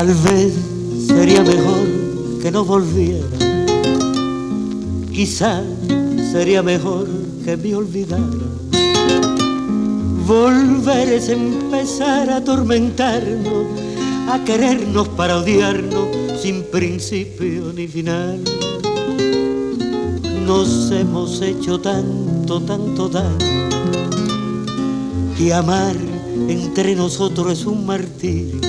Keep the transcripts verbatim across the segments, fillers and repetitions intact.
Tal vez sería mejor que no volviera, quizás sería mejor que me olvidara. Volver es empezar a atormentarnos, a querernos para odiarnos sin principio ni final. Nos hemos hecho tanto, tanto daño, que amar entre nosotros es un martirio.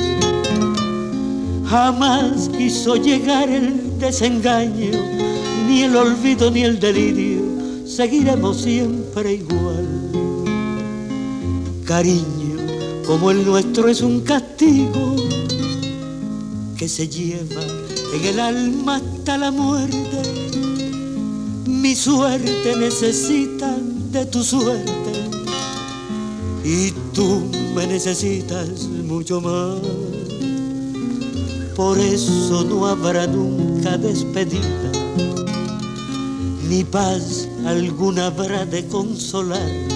Jamás quiso llegar el desengaño, ni el olvido ni el delirio, seguiremos siempre igual. Cariño como el nuestro es un castigo que se lleva en el alma hasta la muerte. Mi suerte necesita de tu suerte y tú me necesitas mucho más. Por eso no habrá nunca despedida, ni paz alguna habrá de consolarnos,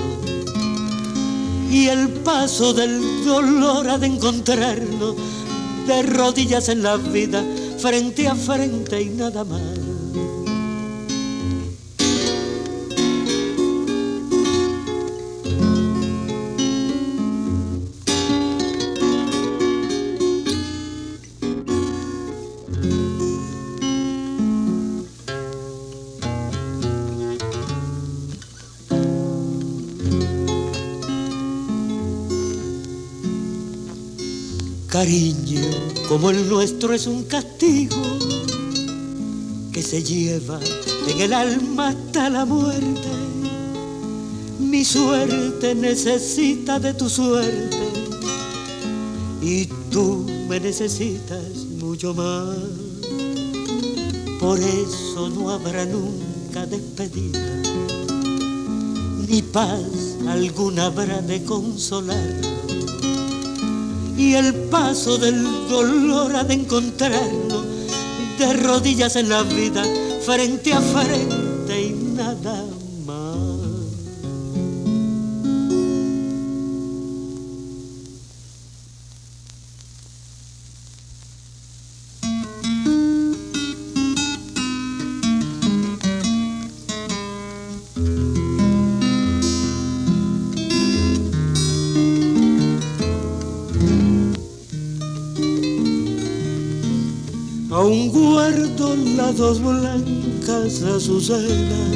y el paso del dolor ha de encontrarnos de rodillas en la vida, frente a frente y nada más. Cariño como el nuestro es un castigo que se lleva en el alma hasta la muerte. Mi suerte necesita de tu suerte y tú me necesitas mucho más. Por eso no habrá nunca despedida, ni paz alguna habrá de consolarnos, y el paso del dolor ha de encontrarnos de rodillas en la vida, frente a frente y nada más. Aún guardo las dos blancas azucenas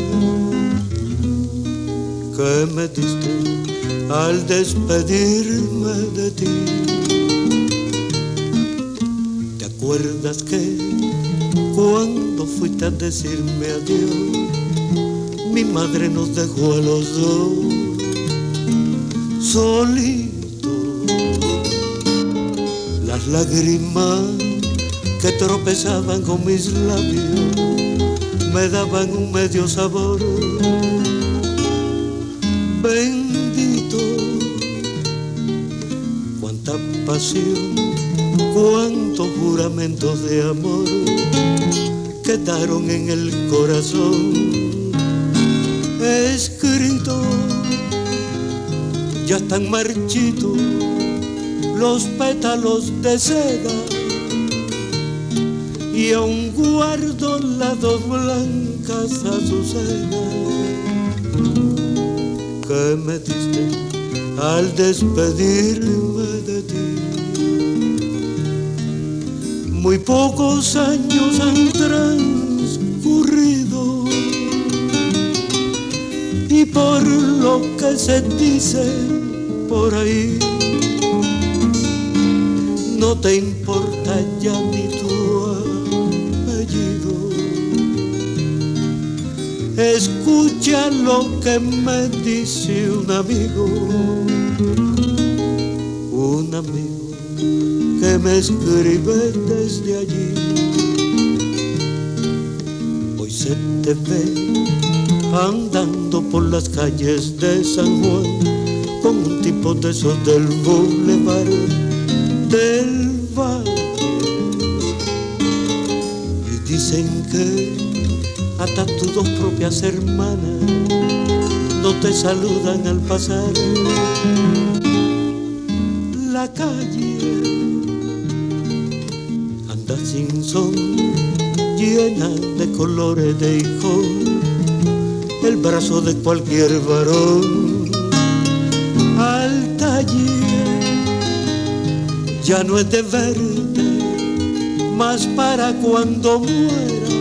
que me diste al despedirme de ti. ¿Te acuerdas que cuando fuiste a decirme adiós, mi madre nos dejó a los dos solitos? Las lágrimas que tropezaban con mis labios me daban un medio sabor. Bendito, cuánta pasión, cuántos juramentos de amor quedaron en el corazón escritos. Ya están marchitos los pétalos de seda, y aún guardo las dos blancas azucenas que me diste al despedirme de ti. Muy pocos años han transcurrido y por lo que se dice por ahí, no te importa ya ni tu apellido. Escucha lo que me dice un amigo, un amigo que me escribe desde allí. Hoy se te ve andando por las calles de San Juan con un tipo de esos del Boulevard del Valle, y dicen que hasta tus dos propias hermanas no te saludan al pasar la calle. flauta sin son, llena de colores de hijo, el brazo de cualquier varón. Al taller ya no es de verte, mas para cuando muera,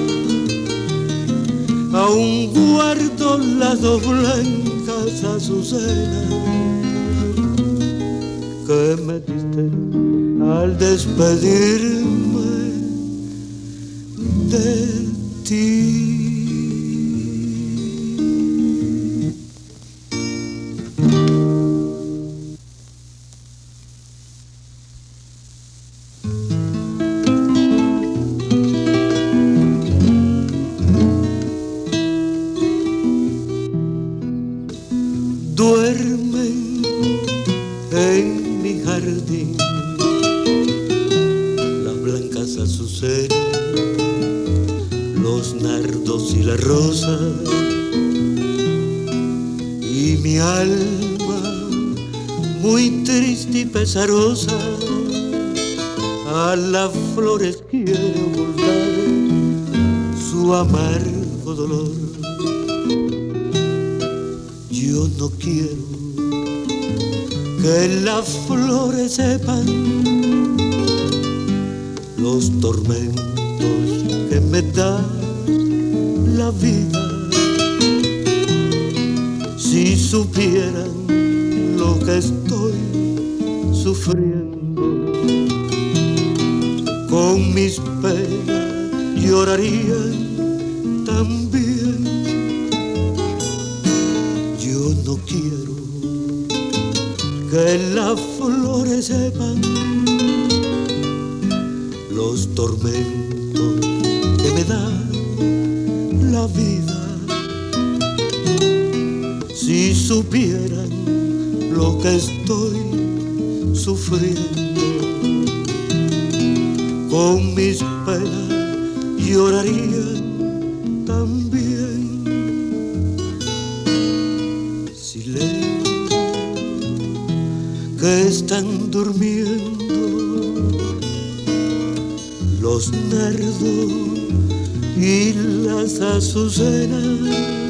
aún guardo las dos blancas azucenas que me diste al despedirme de ti. Duermen en mi jardín las blancas azucenas, los nardos y la rosa, y mi alma muy triste y pesarosa a las flores quiere ocultar su amargo dolor. Yo no quiero que las flores sepan los tormentos que me da la vida. Si supieran lo que estoy sufriendo, con mis penas llorarían también. Yo no quiero que las flores sepan los tormentos que me da la vida. Si supieran lo que estoy sufriendo, con mis penas llorarían también. Silencio, que están durmiendo los nardos y las azucenas.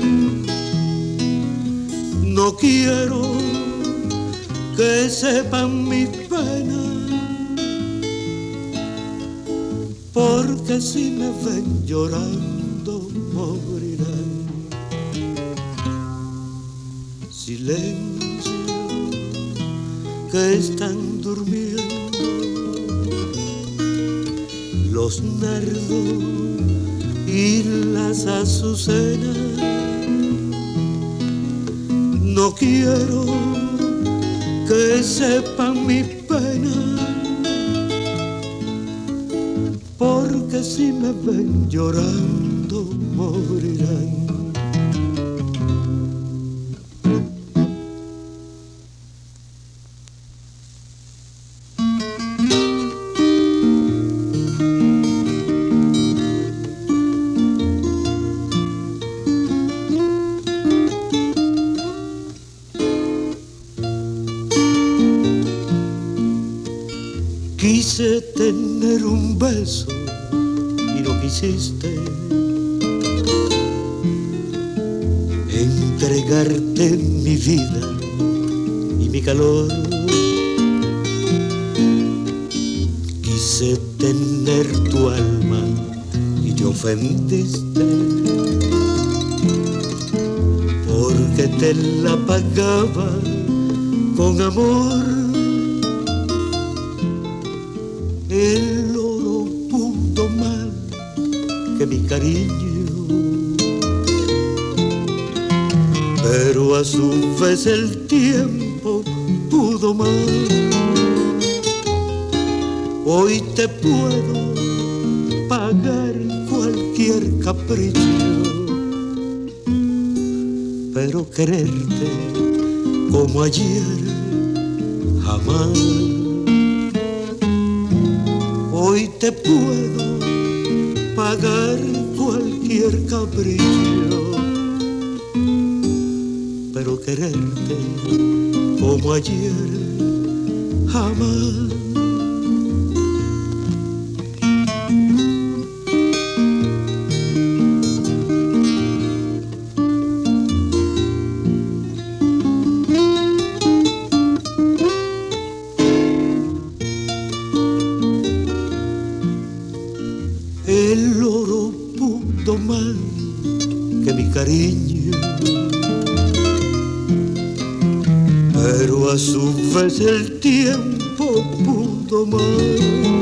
No quiero que sepan mis penas, porque si me ven llorando morirán. Silencio, que están durmiendo los nardos y las azucenas. No quiero que sepan mi pena, porque si me ven llorando morirán. Quise tener un beso y no quisiste, entregarte mi vida y mi calor. Quise tener tu alma y te ofendiste, porque te la pagaba con amor. El oro pudo más que mi cariño, pero a su vez el tiempo pudo más. Hoy te puedo pagar cualquier capricho, pero quererte como ayer jamás. Hoy te puedo pagar cualquier capricho, pero quererte como ayer jamás. poquito más que mi cariño, pero a su vez el tiempo pudo más.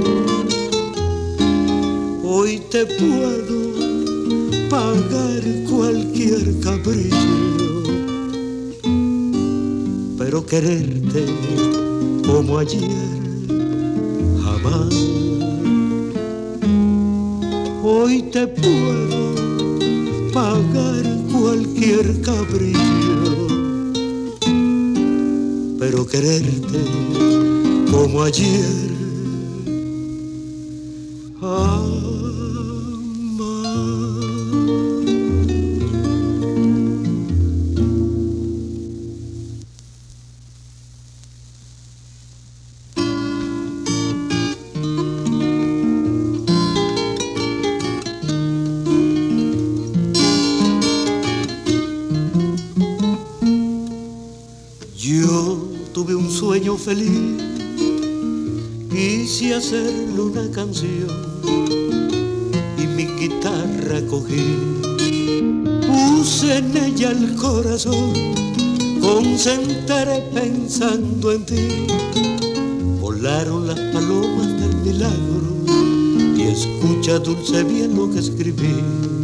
Hoy te puedo pagar cualquier capricho, pero quererte como ayer jamás. Hoy te puedo pagar cualquier capricho, pero quererte como ayer jamás. Feliz, quise hacerle una canción y mi guitarra cogí, puse en ella el corazón, concentré pensando en ti. Volaron las palomas del milagro y escucha dulce bien lo que escribí.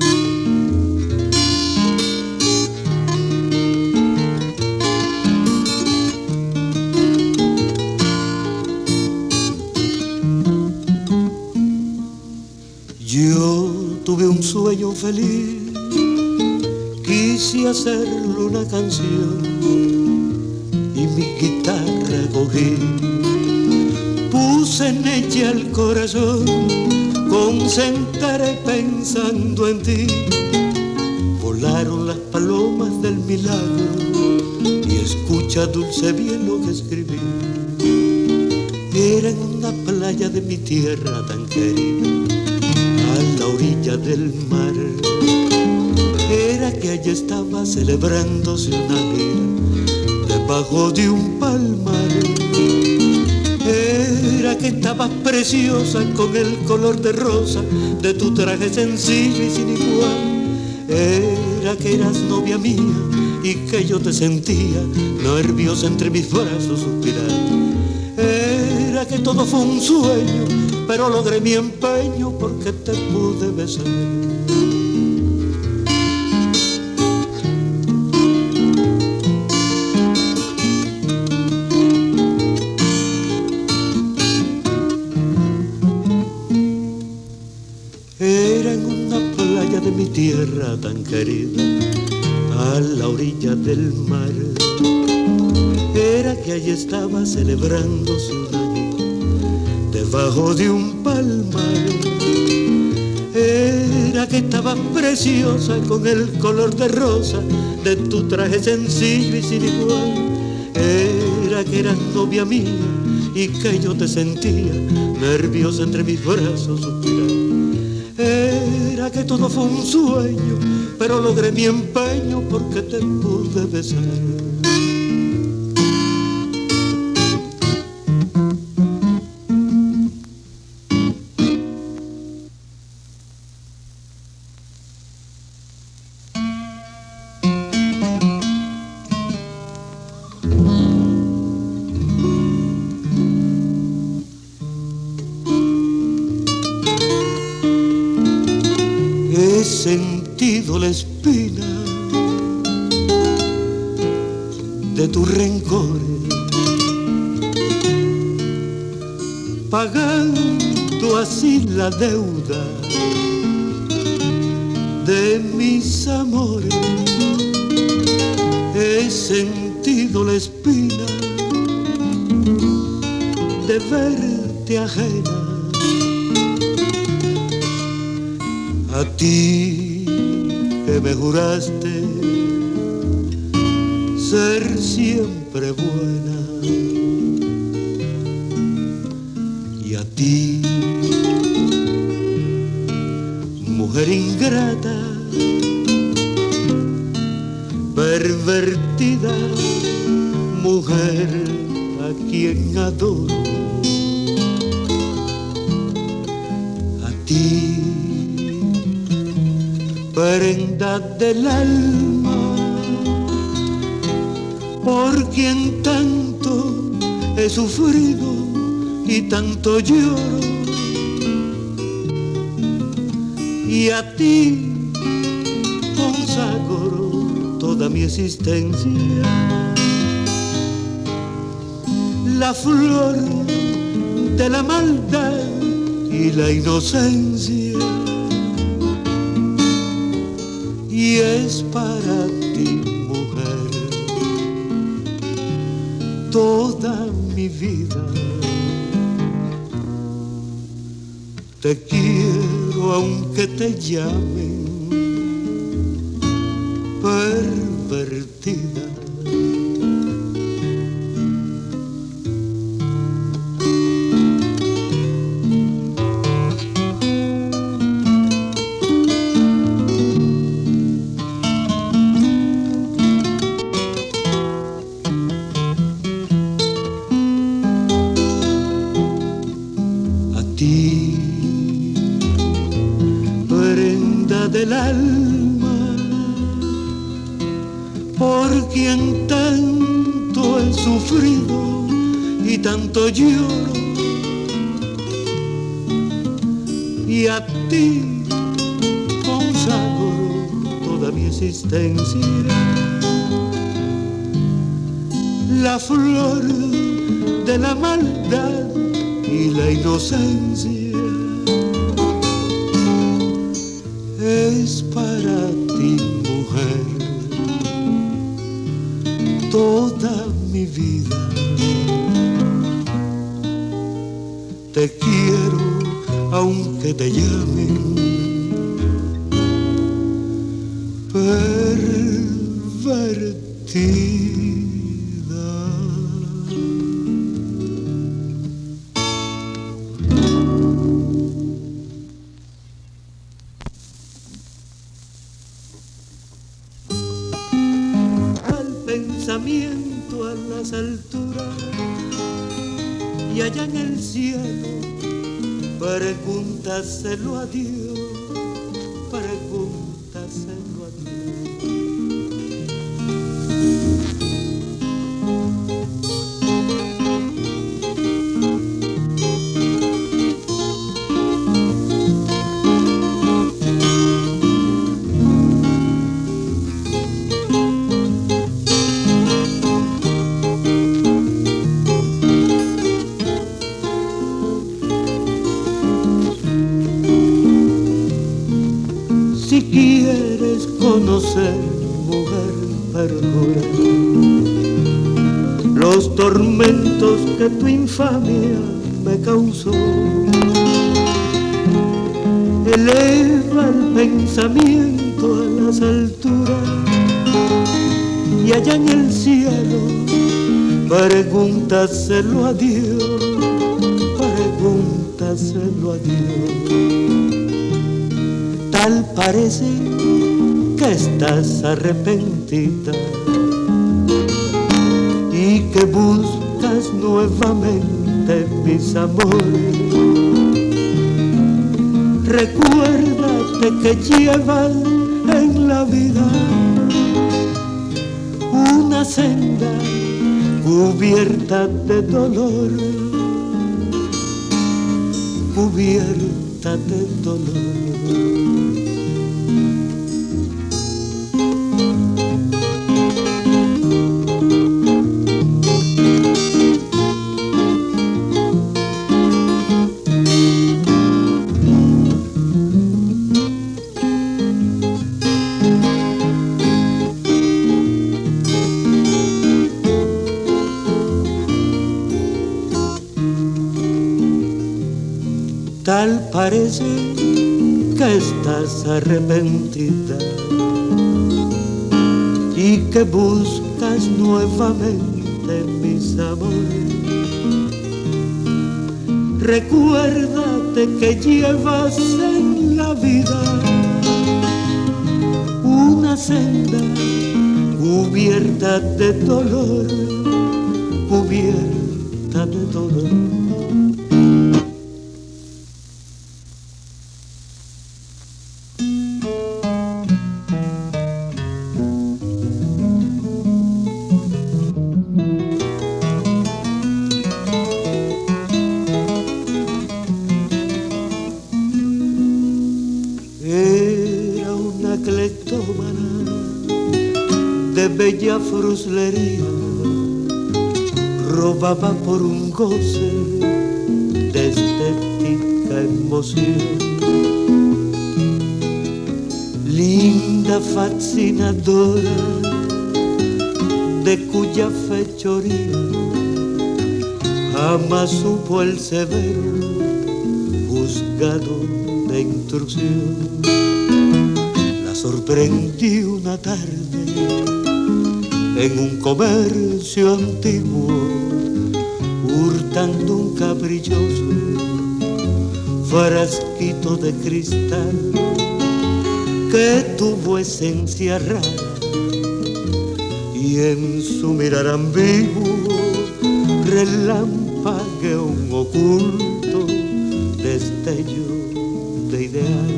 Sueño feliz, quise hacerle una canción y mi guitarra cogí, puse en ella el corazón, concentré pensando en ti. Volaron las palomas del milagro y escucha dulce bien lo que escribí. Era en una playa de mi tierra tan querida, a la orilla del mar, era que allí estaba celebrándose una gira debajo de un palmar. Era que estabas preciosa con el color de rosa de tu traje sencillo y sin igual. Era que eras novia mía y que yo te sentía nerviosa entre mis brazos suspirar. Era que todo fue un sueño, pero logré mi empeño porque te pude besar. Era en una playa de mi tierra tan querida, a la orilla del mar. Era que allí estaba celebrándose una gira debajo de un palmar. Era que estabas preciosa con el color de rosa de tu traje sencillo y sin igual. Era que eras novia mía y que yo te sentía nerviosa entre mis brazos suspirar. Era que todo fue un sueño, pero logré mi empeño porque te pude besar. He sentido la espina de tus rencores, pagando así la deuda de mis amores. He sentido la espina de verte ajena, a ti que me juraste ser siempre buena, y a ti, mujer ingrata, pervertida, mujer a quien adoro, a ti, prenda del alma, por quien tanto he sufrido y tanto lloro, y a ti consagro toda mi existencia. La flor de la maldad y la inocencia, y es para ti, mujer, toda mi vida. Te quiero aunque te llamen pervertida. Del alma, por quien tanto he sufrido y tanto lloro, y a ti consagro toda mi existencia. La flor de la maldad y la inocencia, es para ti, mujer, toda mi vida. Te quiero aunque te llamen pervertida. Pensamiento a las alturas y allá en el cielo, pregúntaselo a Dios, pregúntaselo a Dios. Si quieres conocer, mujer, perjura los tormentos que tu infamia me causó. Eleva el pensamiento a las alturas y allá en el cielo, pregúntaselo a Dios, pregúntaselo a Dios. Tal parece que estás arrepentida y que buscas nuevamente mis amores. Recuérdate que llevas en la vida una senda cubierta de dolor, cubierta de dolor. Tal parece que estás arrepentida y que buscas nuevamente mis amores. Recuérdate que llevas en la vida una senda cubierta de dolor, cubierta de dolor. cleptómana de bella fruslería, robaba por un goce de estética emoción. Linda fascinadora, de cuya fechoría jamás supo el severo juzgado de instrucción. La sorprendí una tarde en un comercio antiguo, hurtando un caprichoso frasquito de cristal que tuvo esencia rara, y en su mirar ambiguo relampagueó un oculto destello de ideal.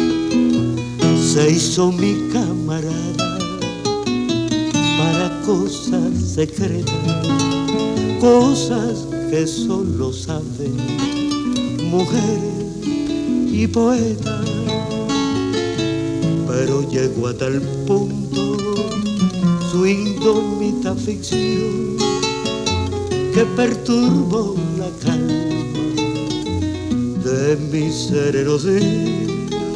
Se hizo mi camarada para cosas secretas, cosas que solo saben mujeres y poetas. Pero llegó a tal punto su indómita ficción que perturbó la calma de mi sereno día.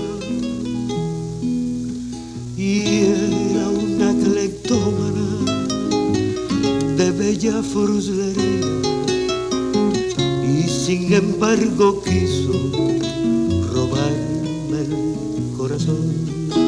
Y era una cleptómana de bella fruslería, y sin embargo quiso robarme el corazón.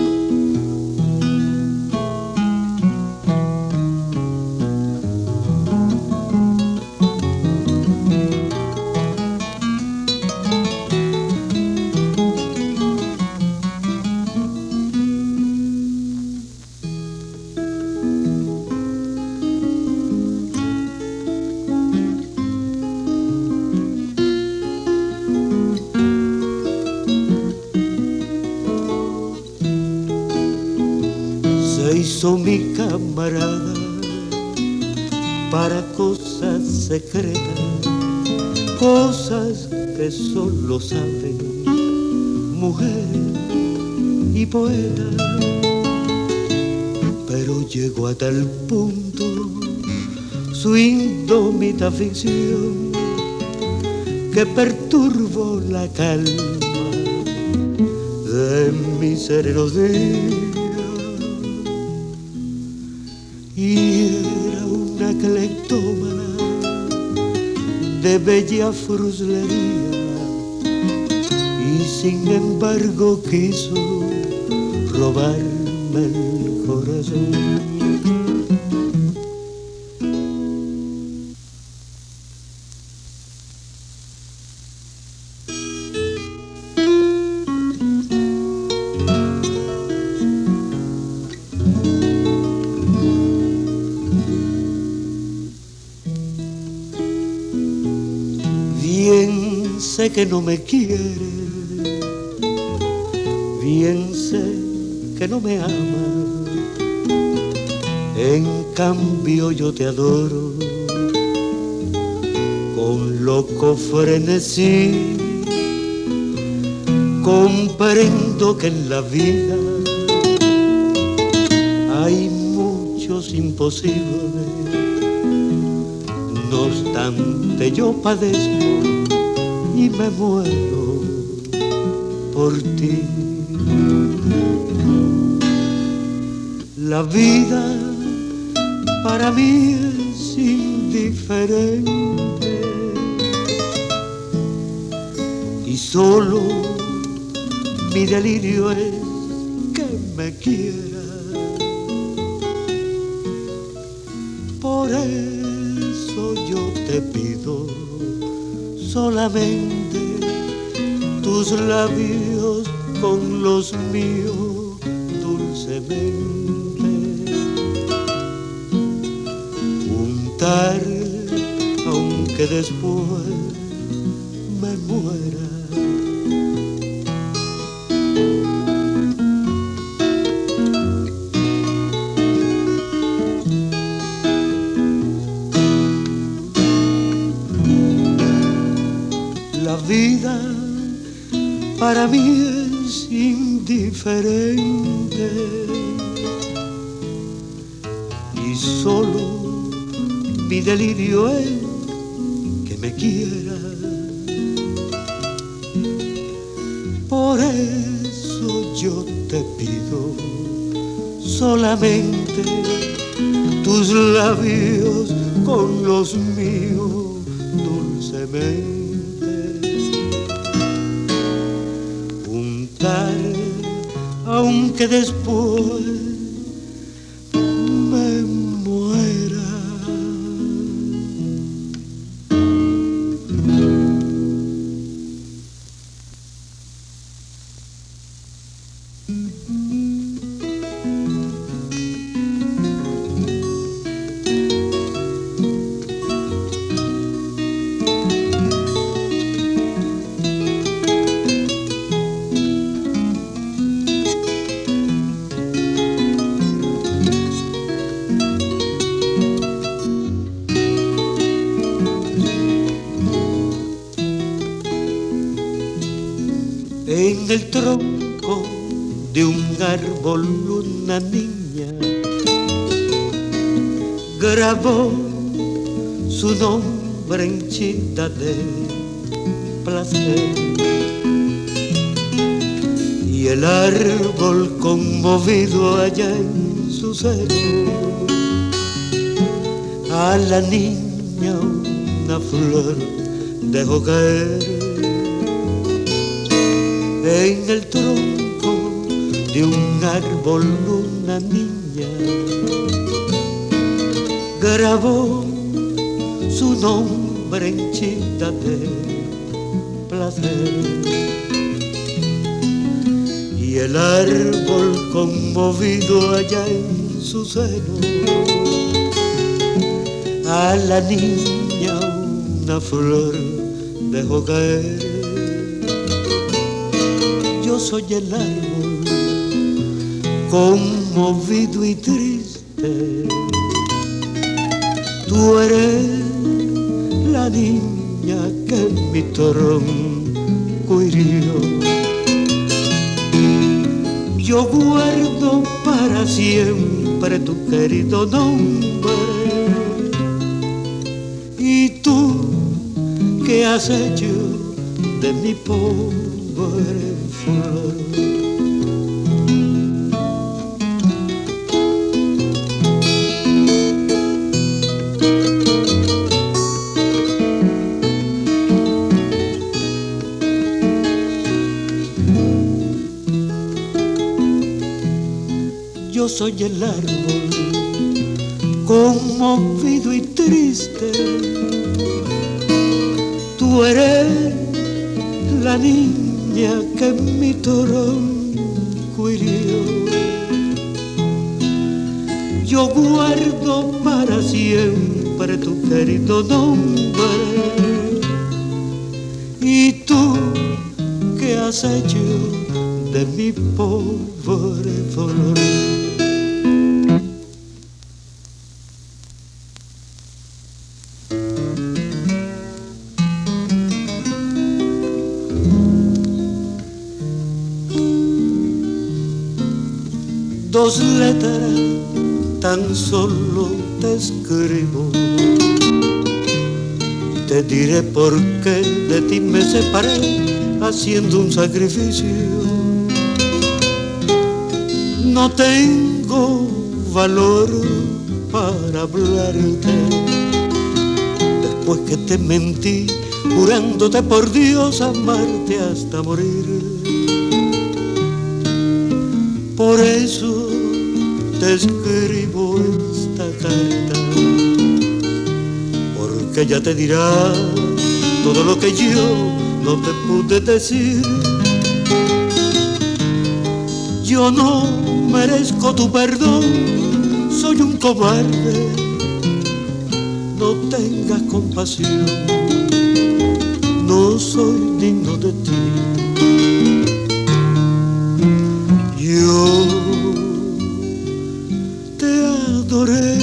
Hizo mi camarada para cosas secretas, cosas que solo saben mujeres y poetas. Pero llegó a tal punto su indómita ficción que perturbó la calma de mi sereno día. Y era una cleptómana de bella fruslería, y sin embargo quiso robarme el corazón. Bien sé que no me quiere, bien sé que no me ama, en cambio yo te adoro con loco frenesí. Comprendo que en la vida hay muchos imposibles, no obstante yo padezco y me muero por ti. La vida para mí es indiferente y solo mi delirio es que me quieras. Por eso yo te pido solamente tus labios con los míos dulcemente, juntar aunque después me muera. La vida para mí es indiferente solo mi delirio es que me quiera. Por eso yo te pido solamente tus labios con los míos dulcemente. Untar, aunque después me muera. En el tronco de un árbol una niña grabó su nombre henchida de placer, y el árbol conmovido allá en su seno a la niña una flor dejó caer. En el tronco de un árbol una niña grabó su nombre henchida de placer, y el árbol conmovido allá en su seno a la niña una flor dejó caer. Yo soy el árbol conmovido y triste, tú eres la niña que mi tronco hirió. Yo guardo para siempre tu querido nombre, y tú, ¿qué has hecho de mi pobre flor? Yo soy el árbol conmovido y triste, tú eres la niña que mi tronco hirió. Yo guardo para siempre tu querido nombre, y tú, ¿qué has hecho de mi pobre flor? Dos letras tan solo te escribo, te diré por qué de ti me separé haciendo un sacrificio. No tengo valor para hablarte después que te mentí, jurándote por Dios amarte hasta morir. Por eso te escribo esta carta, porque ella te dirá todo lo que yo no te pude decir. Yo no merezco tu perdón, soy un cobarde, no tengas compasión, no soy digno de ti. Yo te adoré,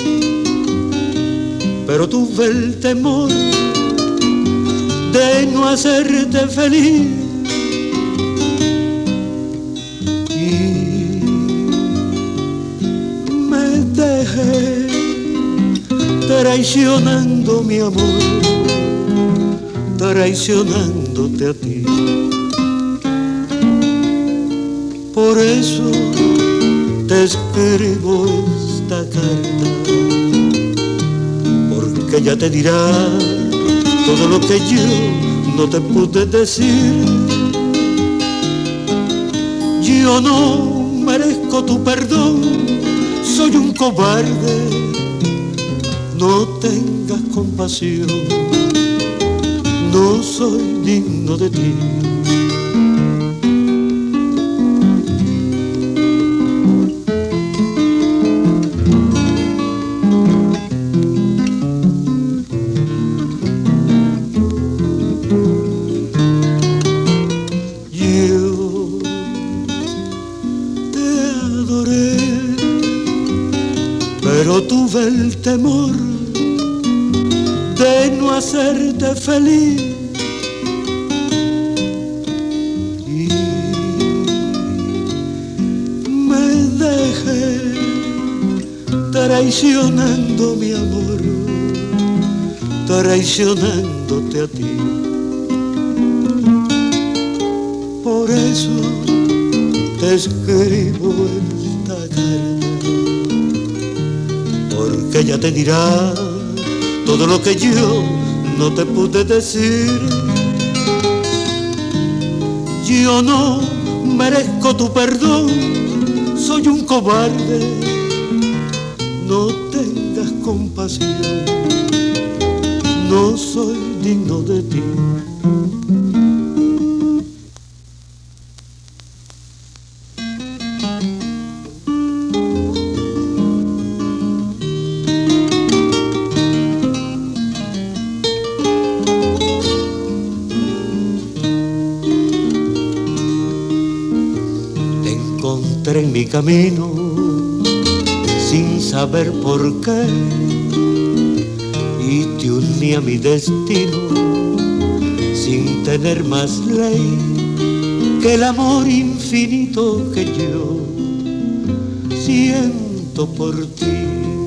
pero tuve el temor de no hacerte feliz, y me dejé traicionando mi amor, traicionándote a ti. Por eso te escribo esta carta, porque ella te dirá todo lo que yo no te pude decir. Yo no merezco tu perdón, soy un cobarde, no tengas compasión, no soy digno de ti. Pero tuve el temor de no hacerte feliz y me dejé traicionando mi amor, traicionándote a ti. Por eso te escribo esta carta, porque ella te dirá todo lo que yo no te pude decir. Yo no merezco tu perdón, soy un cobarde, no tengas compasión, no soy digno de ti. Encontré en mi camino sin saber por qué y te uní a mi destino sin tener más ley que el amor infinito que yo siento por ti,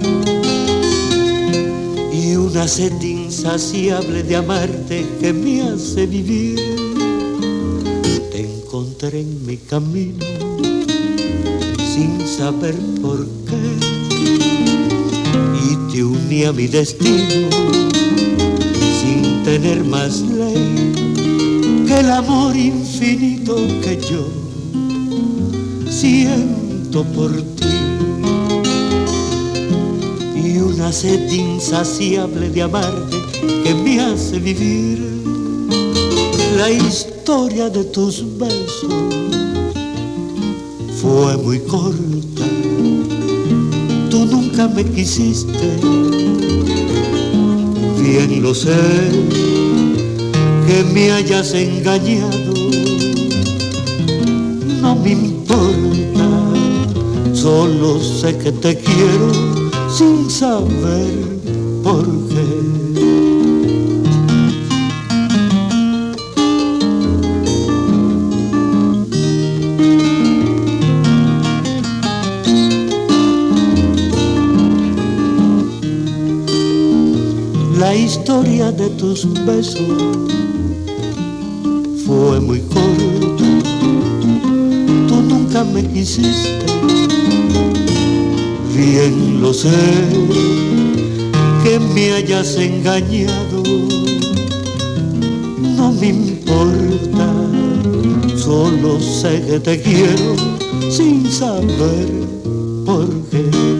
y una sed insaciable de amarte que me hace vivir. Te encontré en mi camino sin saber por qué y te uní a mi destino sin tener más ley que el amor infinito que yo siento por ti, y una sed insaciable de amarte que me hace vivir. La historia de tus besos fue muy corta, tú nunca me quisiste, bien lo sé, que me hayas engañado, no me importa, solo sé que te quiero sin saber por qué. La historia de tus besos fue muy corta, tú nunca me quisiste, bien lo sé, que me hayas engañado, no me importa, solo sé que te quiero sin saber por qué.